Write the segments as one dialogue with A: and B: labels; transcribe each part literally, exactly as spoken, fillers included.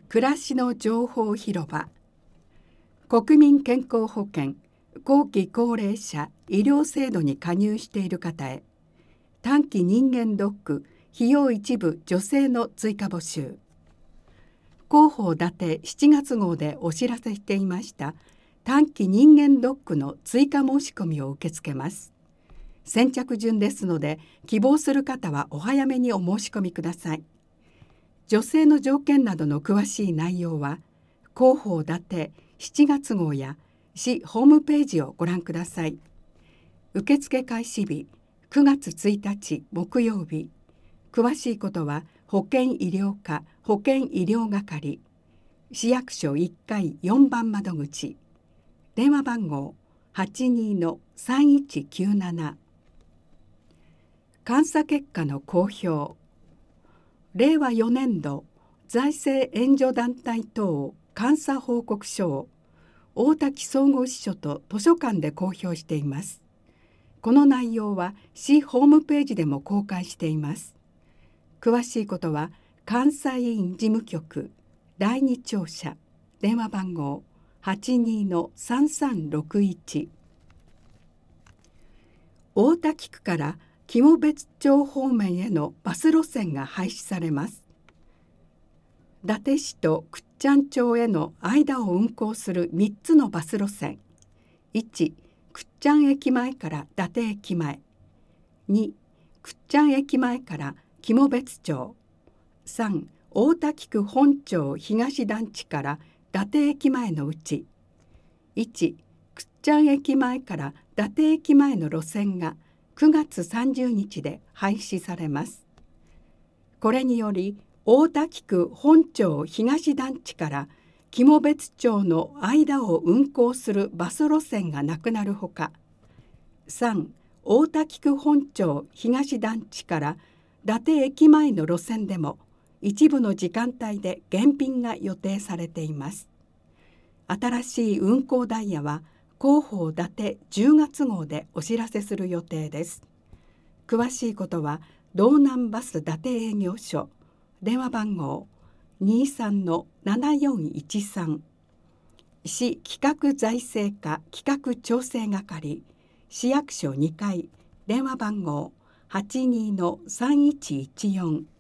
A: 暮らしの情報広場国民健康保険後期高齢者医療制度に加入している方へ短期人間ドック費用一部助成の追加募集広報伊達しちがつ号でお知らせしていました短期人間ドックの追加申し込みを受け付けます先着順ですので希望する方はお早めにお申し込みください助成の条件などの詳しい内容は広報伊達しちがつ号や市ホームページをご覧ください受付開始日くがつついたち木曜日詳しいことは保健医療課保健医療係市役所いっかいよんばん窓口電話番号 はちにーのさんいちきゅうなな 監査結果の公表れいわよねんど財政援助団体等監査報告書を大滝総合支所と図書館で公表しています。この内容は市ホームページでも公開しています。詳しいことは監査委員事務局だいに庁舎電話番号 はちにーのさんさんろくいち 大滝区から肝別町方面へのバス路線が廃止されます。伊達市と倶知安町への間を運行するみっつのバス路線いち倶知安駅前から伊達駅前に倶知安駅前から肝別町さん大滝区本町東団地から伊達駅前のうちいち倶知安駅前から伊達駅前の路線がくがつさんじゅうにちで廃止されます。これにより大滝区本町東団地から肝別町の間を運行するバス路線がなくなるほかさん大滝区本町東団地から伊達駅前の路線でも一部の時間帯で減便が予定されています。新しい運行ダイヤは広報伊達じゅうがつ号でお知らせする予定です。詳しいことは道南バス伊達営業所電話番号 にーさんのななよんいちさん 市企画財政課企画調整係市役所にかい電話番号 はちにーのさんいちいちよん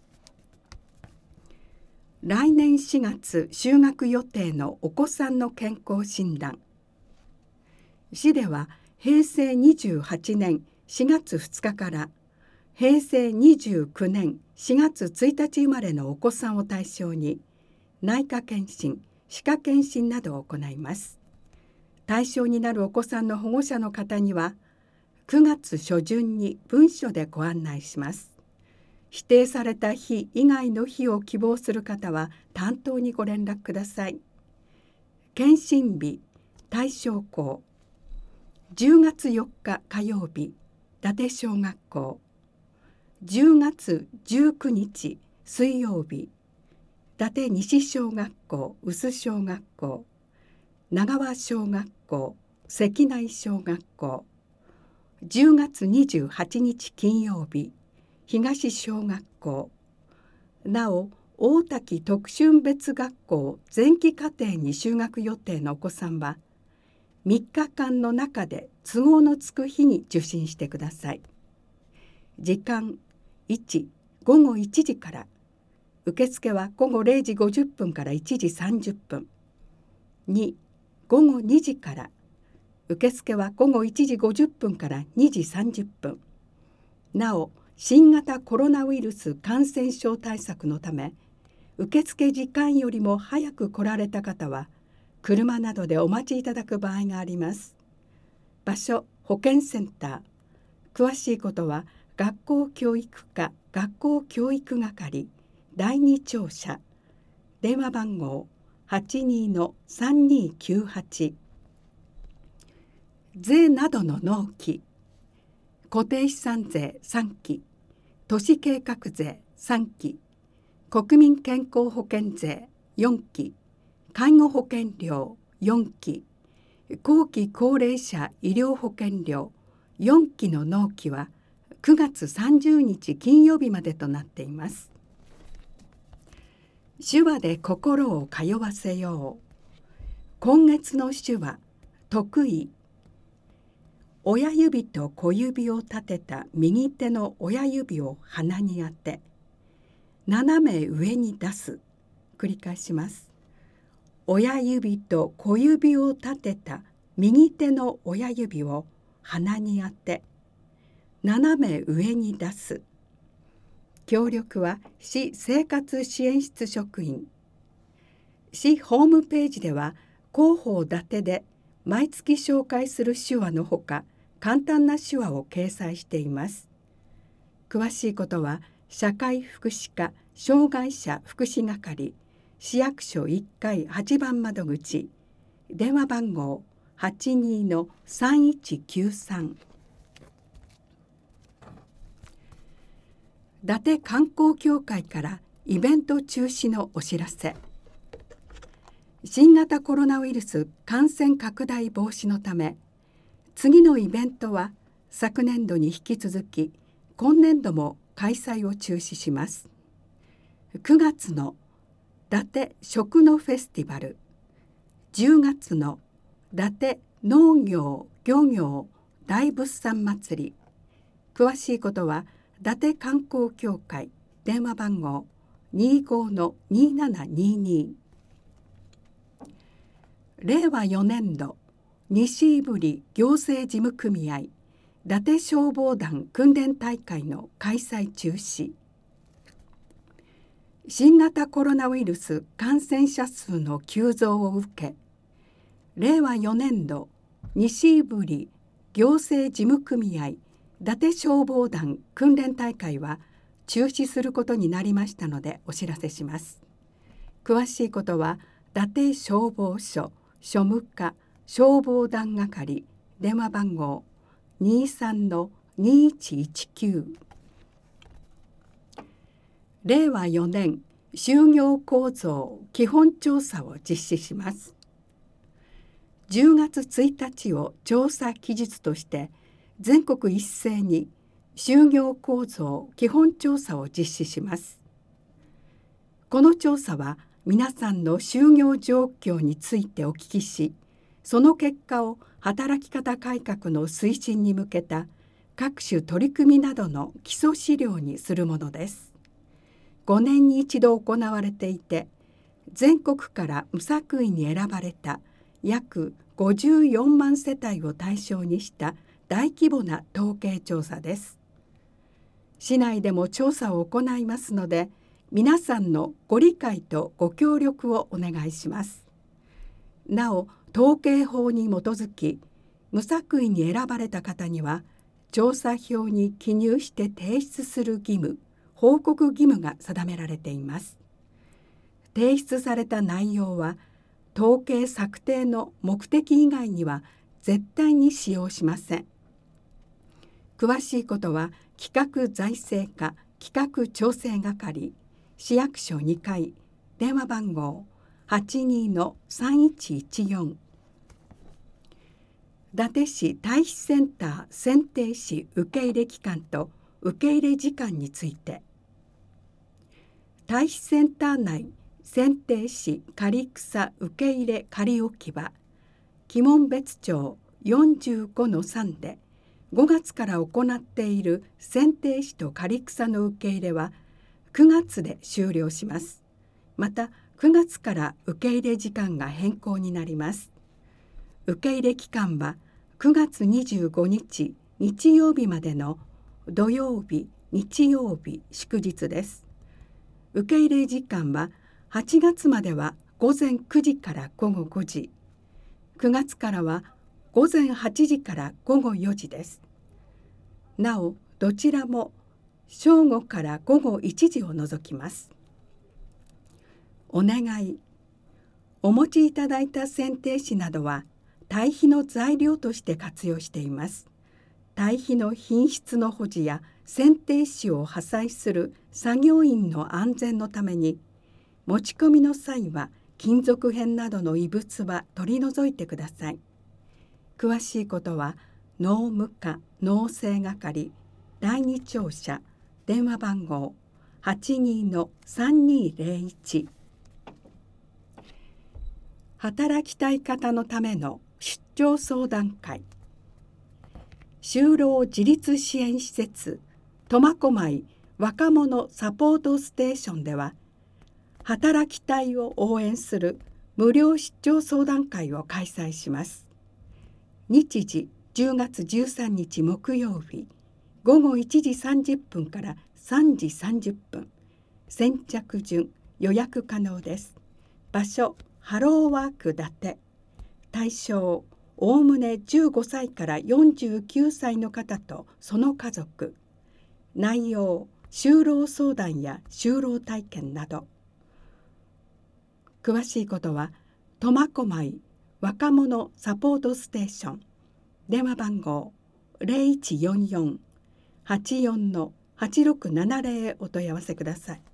A: 来年しがつ就学予定のお子さんの健康診断市ではへいせいにじゅうはちねんしがつふつかからへいせいにじゅうきゅうねんしがつついたち生まれのお子さんを対象に内科検診、歯科検診などを行います。対象になるお子さんの保護者の方にはくがつしょじゅんに文書でご案内します。指定された日以外の日を希望する方は担当にご連絡ください。検診日、対象校じゅうがつよっか火曜日、伊達小学校じゅうがつじゅうくにち水曜日、伊達西小学校臼小学校長和小学校関内小学校じゅうがつにじゅうはちにち金曜日東小学校なお大滝特春別学校前期課程に就学予定のお子さんはみっかかんの中で都合のつく日に受診してください。時間いちごごいちじから受付はごごれいじごじゅっぷんからいちじさんじゅっぷんにごごにじから受付はごごいちじごじゅっぷんからにじさんじゅっぷんなお新型コロナウイルス感染症対策のため受付時間よりも早く来られた方は車などでお待ちいただく場合があります。場所保健センター詳しいことは学校教育課学校教育係だいに庁舎電話番号 はちにーのさんにーきゅうはち 税などの納期固定資産税さんき都市計画税さんき国民健康保険税よんき介護保険料よんき後期高齢者医療保険料よんきの納期はくがつさんじゅうにち金曜日までとなっています。 手話で心を通わせよう。今月の手話、得意。親指と小指を立てた右手の親指を鼻に当て、斜め上に出す。繰り返します。親指と小指を立てた右手の親指を鼻に当て、斜め上に出す。協力は市生活支援室職員。市ホームページでは広報伊達で毎月紹介する手話のほか簡単な手話を掲載しています。詳しいことは社会福祉課障害者福祉係市役所いっかいはちばん窓口電話番号 はちにーのさんいちきゅうさん。伊達観光協会からイベント中止のお知らせ。新型コロナウイルス感染拡大防止のため、次のイベントは昨年度に引き続き今年度も開催を中止します。くがつの伊達食のフェスティバル、じゅうがつの伊達農業漁業大物産祭り。詳しいことは伊達観光協会電話番号 にじゅうごのにーななにーにー。れいわよねんど西胆振行政事務組合伊達消防団訓練大会の開催中止。新型コロナウイルス感染者数の急増を受け、れいわよねんど西胆振行政事務組合伊達消防団訓練大会は中止することになりましたのでお知らせします。詳しいことは伊達消防署庶務課消防団係電話番号 にじゅうさんのにーいちいちきゅう。れいわよねん就業構造基本調査を実施します。じゅうがつついたちを調査期日として全国一斉に就業構造基本調査を実施します。この調査は皆さんの就業状況についてお聞きし、その結果を働き方改革の推進に向けた各種取り組みなどの基礎資料にするものです。ごねんに一度行われていて、全国から無作為に選ばれた約ごじゅうよんまんせたいを対象にした大規模な統計調査です。市内でも調査を行いますので、皆さんのご理解とご協力をお願いします。なお、統計法に基づき、無作為に選ばれた方には、調査票に記入して提出する義務、報告義務が定められています。提出された内容は、統計策定の目的以外には絶対に使用しません。詳しいことは、企画財政課企画調整係市役所にかい電話番号 はちにーのさんいちいちよん。伊達市退避センター選定士受入期間と受入時間について、退避センター内選定士仮草受入仮置き場鬼門別町 よんじゅうごのさん でごがつから行っている選定士と仮草の受け入れはくがつで終了します。またくがつから受け入れ時間が変更になります。受け入れ期間はくがつにじゅうごにち日曜日までの土曜日、日曜日、祝日です。受け入れ時間ははちがつまではごぜんくじからごごごじ、くがつからはごぜんはちじからごごよじです。なお、どちらも正午からごごいちじを除きます。お願い。お持ちいただいた選定士などは堆肥の材料として活用しています。堆肥の品質の保持や選定士を破砕する作業員の安全のために、持ち込みの際は金属片などの異物は取り除いてください。詳しいことは農務課農政係だいに庁舎電話番号 はちにーのさんにーぜろいち働きたい方のための出張相談会。就労自立支援施設苫小牧若者サポートステーションでは、働きたいを応援する無料出張相談会を開催します。日時じゅうがつじゅうさんにち木曜日、ごごいちじさんじゅっぷんからさんじさんじゅっぷん。先着順予約可能です。場所ハローワーク伊達。対象おおむねじゅうごさいからよんじゅうきゅうさいの方とその家族。内容就労相談や就労体験など。詳しいことは苫小牧若者サポートステーション電話番号 ゼロいちよんよん はちよん はちろくななゼロ へお問い合わせください。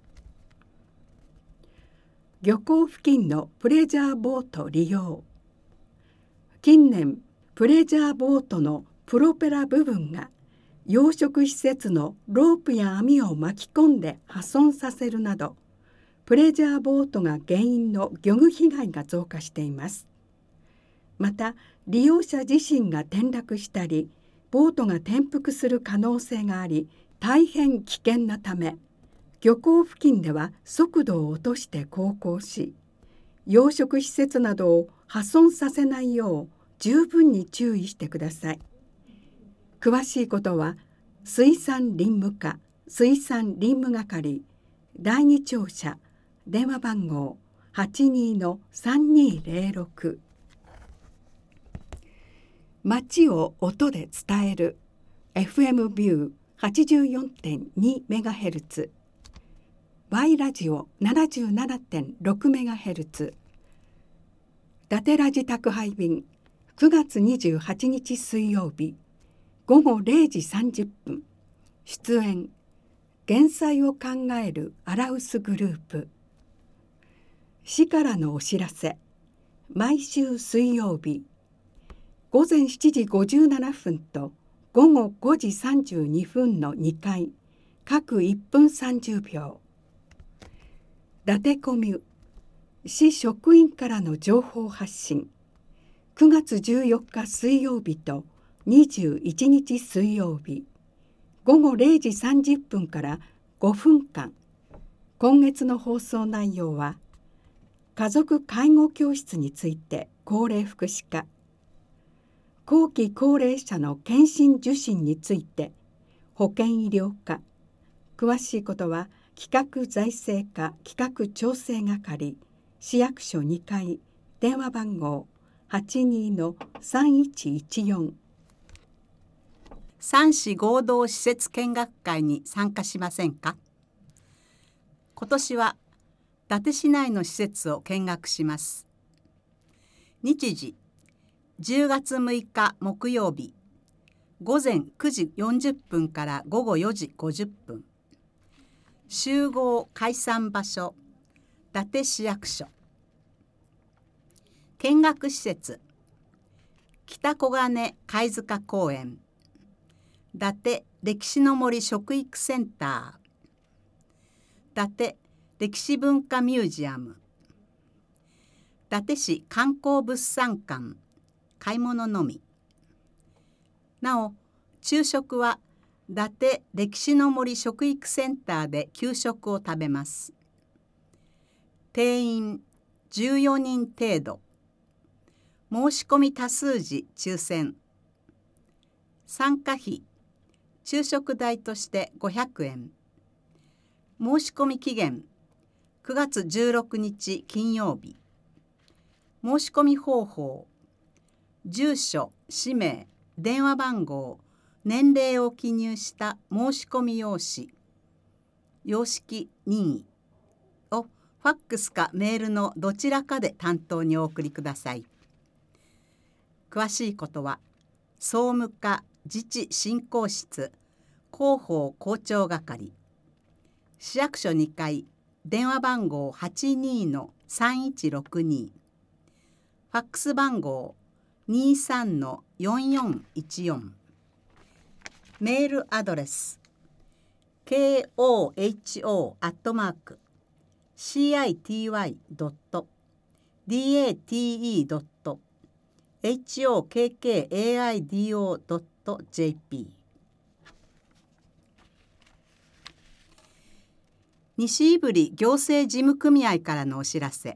A: 漁港付近のプレジャーボート利用。近年プレジャーボートのプロペラ部分が養殖施設のロープや網を巻き込んで破損させるなど、プレジャーボートが原因の漁具被害が増加しています。また利用者自身が転落したりボートが転覆する可能性があり、大変危険なため、漁港付近では速度を落として航行し、養殖施設などを破損させないよう十分に注意してください。詳しいことは水産林務課水産林務係だいに庁舎電話番号 はちにー さんにーゼロろく。街を音で伝える エフエム ビュー はちじゅうよんてんに メガヘルツ、Y ラジオ ななじゅうななてんろく メガヘルツ、伊達ラジ宅配便くがつにじゅうはちにち水曜日ごごれいじさんじゅっぷん。出演減災を考えるアラウスグループ。市からのお知らせ。毎週水曜日ごぜんしちじごじゅうななふんとごごごじさんじゅうにふんのにかい、各いっぷんさんじゅうびょう。伊達コミュ市職員からの情報発信。くがつじゅうよっか水曜日とにじゅういちにち水曜日ごごれいじさんじゅっぷんからごふんかん。今月の放送内容は家族介護教室について高齢福祉課、後期高齢者の検診受診について保健医療課。詳しいことは企画財政課企画調整係市役所にかい電話番号 はちにー さんいちいちよん。
B: 三市合同施設見学会に参加しませんか。今年は伊達市内の施設を見学します。日時じゅうがつむいか木曜日ごぜんくじよんじゅっぷんからごごよじごじゅっぷん。集合解散場所伊達市役所。見学施設北小金貝塚公園、伊達歴史の森食育センター、伊達歴史文化ミュージアム、伊達市観光物産館買い物のみ。なお昼食は伊達歴史の森食育センターで給食を食べます。定員じゅうよにん程度。申し込み多数時抽選。参加費昼食代としてごひゃくえん。申し込み期限くがつじゅうろくにち金曜日。申し込み方法住所、氏名、電話番号、年齢を記入した申し込み用紙様式任意をファックスかメールのどちらかで担当にお送りください。詳しいことは総務課自治振興室広報校長係市役所にかい電話番号 はちにー さんいちろくに ファックス番号 にさん よんよんいちよん。メールアドレス ケーオーエイチオー アットマーク シーアイティーワイ ドットディーエーティーイードットエイチオーケーケーエーアイディーオードットジェーピー。 西胆振行政事務組合からのお知らせ。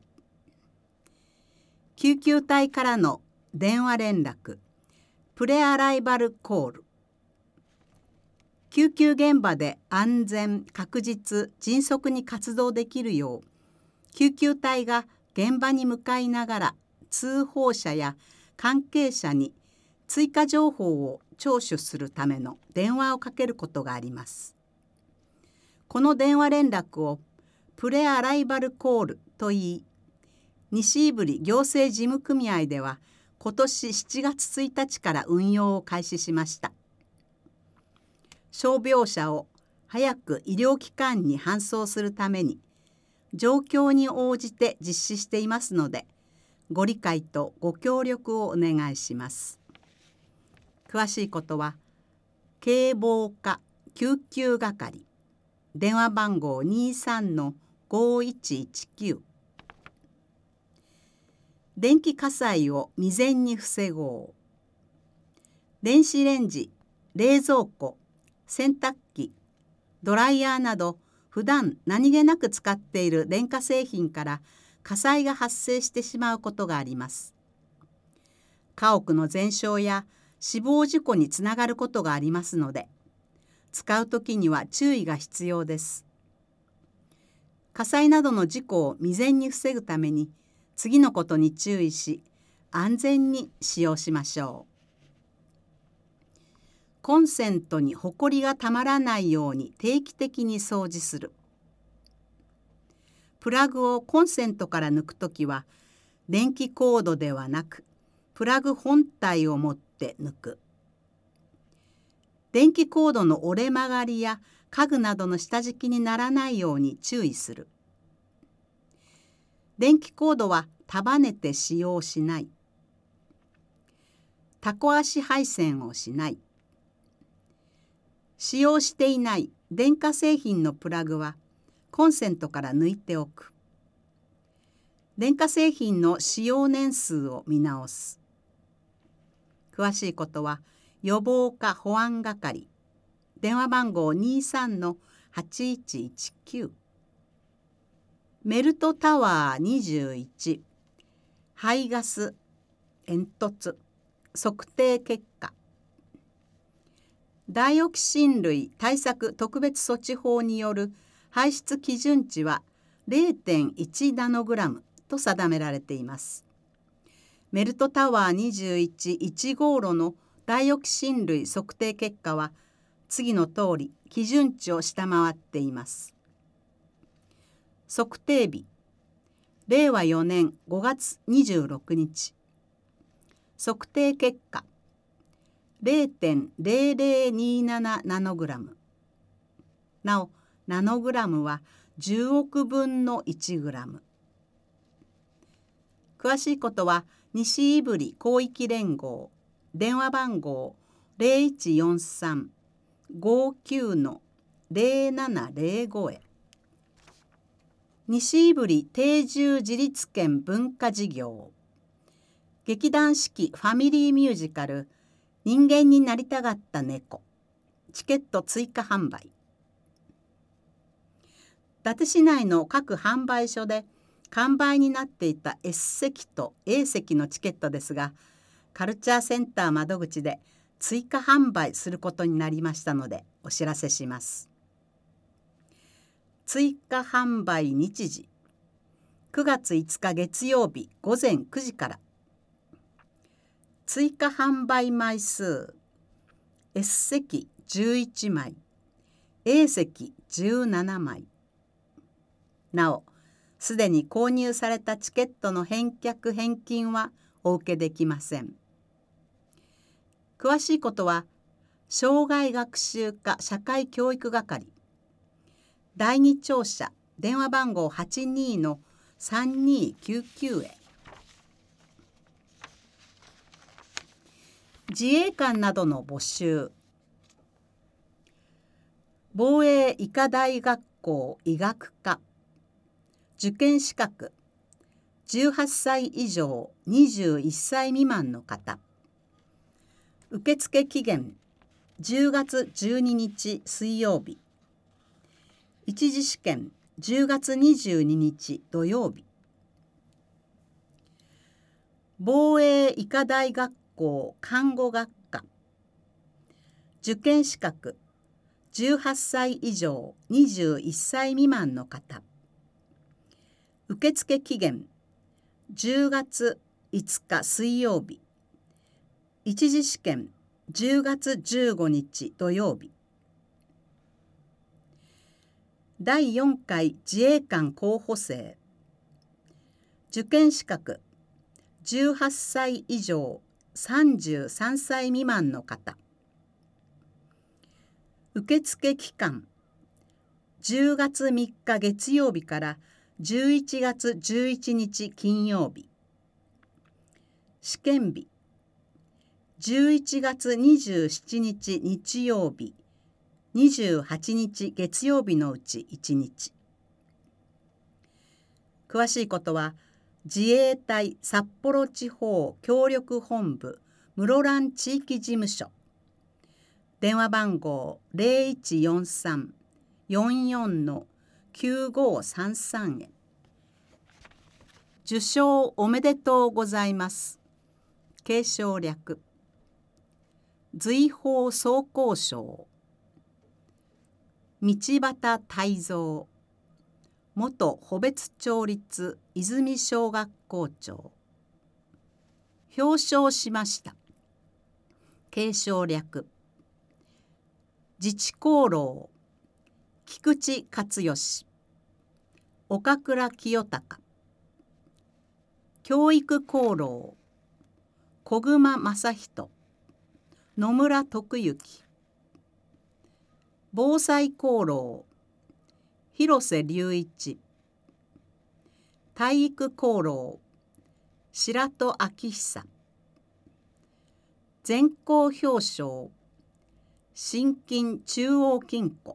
B: 救急隊からの電話連絡、プレアライバルコール。救急現場で安全、確実、迅速に活動できるよう、救急隊が現場に向かいながら通報者や関係者に追加情報を聴取するための電話をかけることがあります。この電話連絡をプレアライバルコールといい、西胆振行政事務組合では今年しちがつついたちから運用を開始しました。傷病者を早く医療機関に搬送するために状況に応じて実施していますので、ご理解とご協力をお願いします。詳しいことは警防課救急係、電話番号 にさんのごいちいちきゅう。電気火災を未然に防ごう。電子レンジ、冷蔵庫、洗濯機、ドライヤーなど普段何気なく使っている電化製品から火災が発生してしまうことがあります。家屋の全焼や死亡事故につながることがありますので、使うときには注意が必要です。火災などの事故を未然に防ぐために、次のことに注意し、安全に使用しましょう。コンセントにほこりがたまらないように定期的に掃除する。プラグをコンセントから抜くときは、電気コードではなく、プラグ本体を持って抜く。電気コードの折れ曲がりや家具などの下敷きにならないように注意する。電気コードは束ねて使用しない。タコ足配線をしない。使用していない電化製品のプラグはコンセントから抜いておく。電化製品の使用年数を見直す。詳しいことは予防課保安係、電話番号 にさんのはちいちいちきゅう。メルトタワーにじゅういち、排ガス煙突測定結果。ダイオキシン類対策特別措置法による排出基準値は れいてんいちナノグラムと定められています。メルトタワーにじゅういちいち号炉のダイオキシン類測定結果は次の通り基準値を下回っています。測定日、れいわよねんごがつにじゅうろくにち。測定結果、れいてんれいれいにななナノグラム。なお、ナノグラムはじゅうおくぶんのいちグラム。詳しいことは西胆振広域連合、電話番号 ゼロいちよんさん ごきゅうのゼロななゼロご へ。西胆振定住自立権文化事業、劇団四季ファミリーミュージカル人間になりたがった猫、チケット追加販売。伊達市内の各販売所で完売になっていた S 席と A 席のチケットですが、カルチャーセンター窓口で追加販売することになりましたのでお知らせします。追加販売日時、くがついつか月曜日ごぜんくじから。追加販売枚数 S 席じゅういちまい、A 席じゅうななまい。なお、すでに購入されたチケットの返却返金はお受けできません。詳しいことは障害学習課社会教育係、だいに庁舎、電話番号 はちにのさんにきゅうきゅう へ。自衛官などの募集。防衛医科大学校医学科受験資格じゅうはっさい以上にじゅういっさい未満の方。受付期限じゅうがつじゅうににち水曜日。一次試験じゅうがつにじゅうににち土曜日。防衛医科大学校看護学科。受験資格じゅうはっさい以上にじゅういっさい未満の方。受付期限じゅうがついつか水曜日。一次試験じゅうがつじゅうごにち土曜日。だいよんかい自衛官候補生。受験資格じゅうはっさい以上さんじゅうさんさい未満の方。受付期間じゅうがつみっか月曜日からじゅういちがつじゅういちにち金曜日。試験日じゅういちがつにじゅうしちにち日曜日、にじゅうはちにち月曜日のうちいちにち。詳しいことは自衛隊札幌地方協力本部室蘭地域事務所。電話番号 ゼロいちよんさん よんよん きゅうごさんさん へ。受賞おめでとうございます。継承略瑞宝総工賞。道端泰造元穂別町立泉小学校長。表彰しました。継承略自治功労菊池勝義、岡倉清隆。教育功労小熊正人、野村徳之。防災功労広瀬隆一。体育功労白戸昭久。全校表彰新金中央金庫。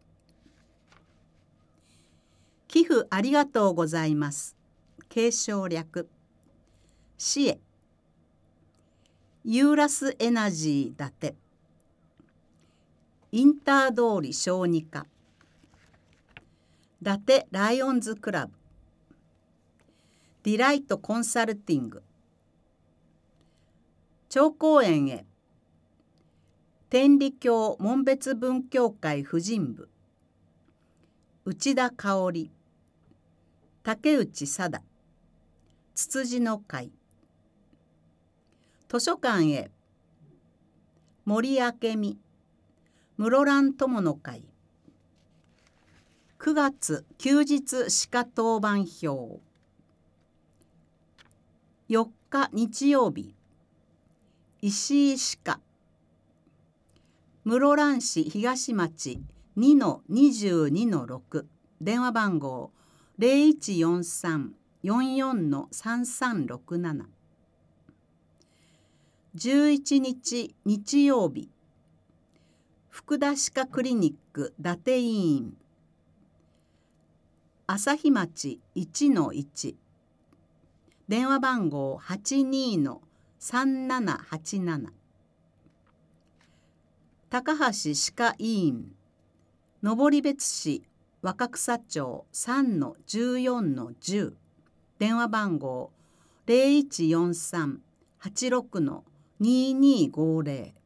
B: 寄付ありがとうございます。継承略市へ。ユーラスエナジー伊達。インター通り小児科。伊達ライオンズクラブ。ディライトコンサルティング。長公園へ。天理教門別文教会婦人部。内田香織。竹内貞。つつじの会。図書館へ。森明美。室蘭友の会。くがつ休日歯科当番表。よっか日曜日。石井歯科。室蘭市東町 にのにじゅうにのろく。電話番号 ゼロいちよんさん よんよん さんさんろくなな。じゅういちにち日曜日。福田歯科クリニック伊達医院。朝日町 いちのいち。電話番号 はちにのさんななはちなな。高橋歯科医院。登別市若草町 さんのじゅうよんのじゅう。電話番号 ゼロいちよんさん はちろくのににごゼロ。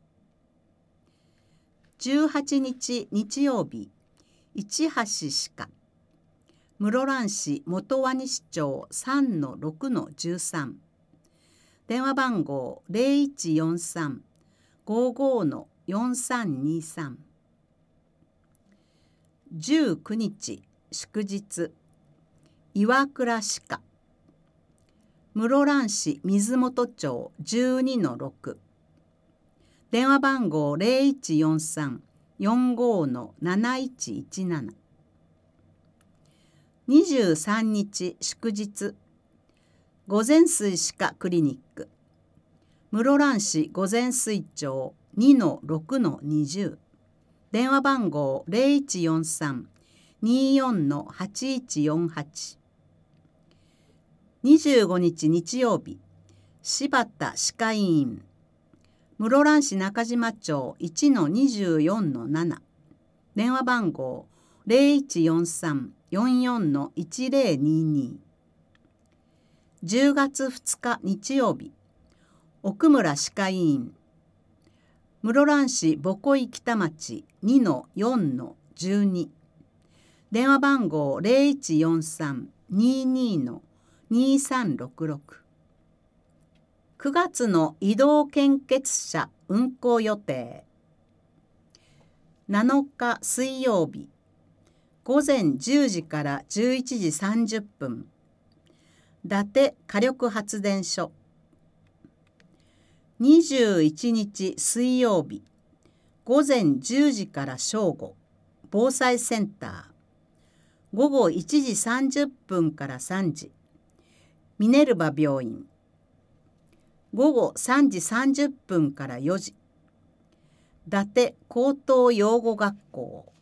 B: じゅうはちにち日曜日。市橋歯科。室蘭市元和西町 さんのろくのじゅうさん。電話番号 ゼロいちよんさん ごごのよんさんにさん。じゅうくにち祝日。岩倉歯科。室蘭市水元町 じゅうにのろく。電話番号 ゼロいちよんさん よんごのなないちいちなな。にじゅうさんにち祝日。御前水歯科クリニック。室蘭市御前水町 にのろくのにじゅう。電話番号 ゼロいちよんさん によんのはちいちよんはち。 にじゅうごにち日曜日、柴田歯科医院、室蘭市中島町 いちのにじゅうよんのなな、電話番号 ゼロいちよんさん よんよんのいちゼロにに。じゅうがつふつか日曜日、奥村歯科医院、室蘭市母恋北町 にのよんのじゅうに、電話番号 ゼロいちよんさん ににのにさんろくろく。くがつの移動献血車運行予定。なのか水曜日、ごぜんじゅうじからじゅういちじさんじゅっぷん、伊達火力発電所。にじゅういちにち水曜日、ごぜんじゅうじから正午、防災センター。ごごいちじさんじゅっぷんからさんじ、ミネルバ病院。ごごさんじさんじゅっぷんからよじ、伊達高等養護学校。